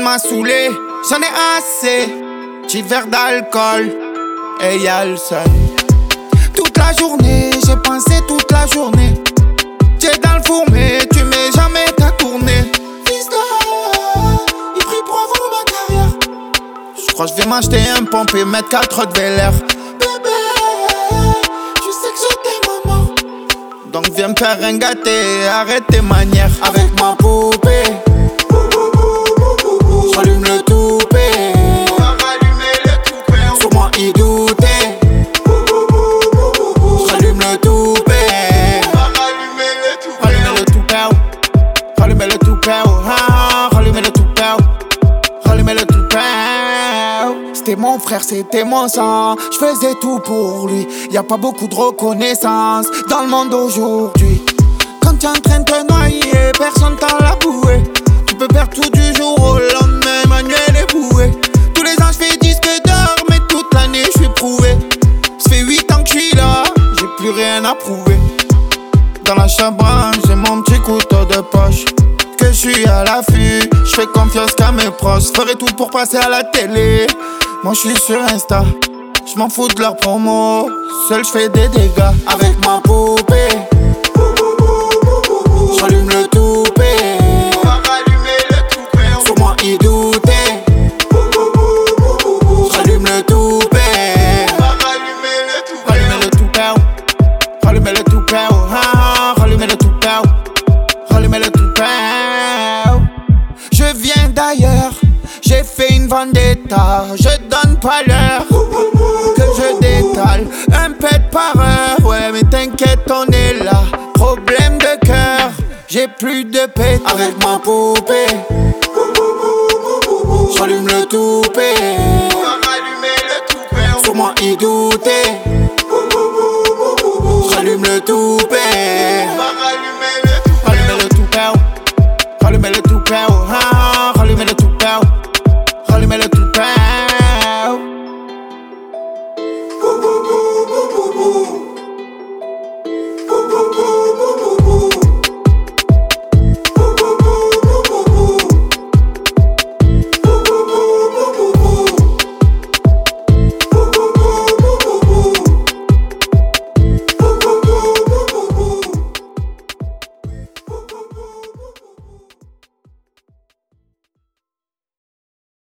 m'a saoulé, j'en ai assez. Petit verre d'alcool, et y'a le seul. Toute la journée, j'ai pensé toute la journée. T'es dans le four mais tu mets jamais ta tournée. Fista, il prie pour avoir ma carrière. Je crois que je vais m'acheter un pompe et mettre 4 de Bel-Air. Bébé, tu sais que je t'aime maman. Donc viens me faire un gâté, arrête tes manières. Avec ma poupée, j'allume le toupet. On va rallumer le toupet. Sur moi il doutait. J'allume le toupet. On va rallumer le toupet. Rallumer le toupet. Rallumer le toupet. Rallumer le toupet. Rallumer le toupet. C'était mon frère, c'était mon sang. Je faisais tout pour lui. Y a pas beaucoup de reconnaissance dans le monde d'aujourd'hui. Quand t'es en train de te noyer, personne t'a la bouée. Tu peux perdre tout du jour au lendemain, Manuel est boué. Tous les ans je fais disque d'or, mais toute l'année je suis prouvé. Ça fait 8 ans que je suis là, j'ai plus rien à prouver. Dans la chambre, j'ai mon petit couteau de poche. Que je suis à l'affût, je fais confiance qu'à mes proches. Ferai tout pour passer à la télé. Moi je suis sur Insta, je m'en fous de leur promo. Seul je fais des dégâts avec ma poupée. J'allume le toupet. On va rallumer le toupet. Sur moi il doutait. J'allume le toupet. On va rallumer le toupet. Rallumer le toupet. Rallumer le toupet. Rallumer le toupet. Rallumer le toupet. Je viens d'ailleurs, j'ai fait une vendetta. Je donne pas l'heure que je détale. Un pet par heure. Ouais mais t'inquiète on est là. Problème de cœur, j'ai plus de pète. Avec ma poupée, j'allume le toupet. On va rallumer le toupet. Sur moi il doutait. J'allume le toupet.